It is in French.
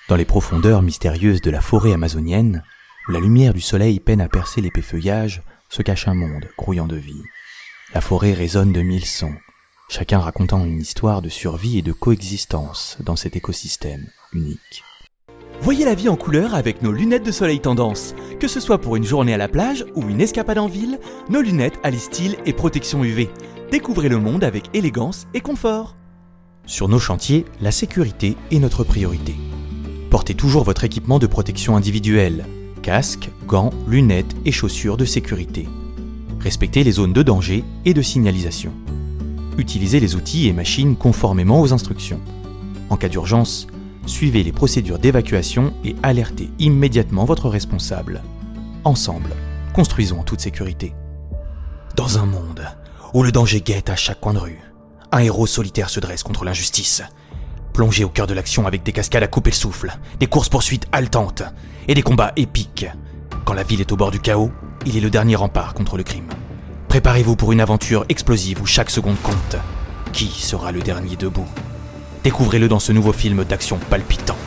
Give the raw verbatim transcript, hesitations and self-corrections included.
Dans les profondeurs mystérieuses de la forêt amazonienne, où la lumière du soleil peine à percer l'épais feuillage, se cache un monde grouillant de vie. La forêt résonne de mille sons, chacun racontant une histoire de survie et de coexistence dans cet écosystème unique. Voyez la vie en couleur avec nos lunettes de soleil tendance. Que ce soit pour une journée à la plage ou une escapade en ville, nos lunettes allient style et protection U V. Découvrez le monde avec élégance et confort. Sur nos chantiers, la sécurité est notre priorité. Portez toujours votre équipement de protection individuelle, casque, gants, lunettes et chaussures de sécurité. Respectez les zones de danger et de signalisation. Utilisez les outils et machines conformément aux instructions. En cas d'urgence, suivez les procédures d'évacuation et alertez immédiatement votre responsable. Ensemble, construisons en toute sécurité. Dans un monde où le danger guette à chaque coin de rue, un héros solitaire se dresse contre l'injustice. Plongé au cœur de l'action avec des cascades à couper le souffle, des courses-poursuites haletantes et des combats épiques. Quand la ville est au bord du chaos, il est le dernier rempart contre le crime. Préparez-vous pour une aventure explosive où chaque seconde compte. Qui sera le dernier debout ? Découvrez-le dans ce nouveau film d'action palpitant.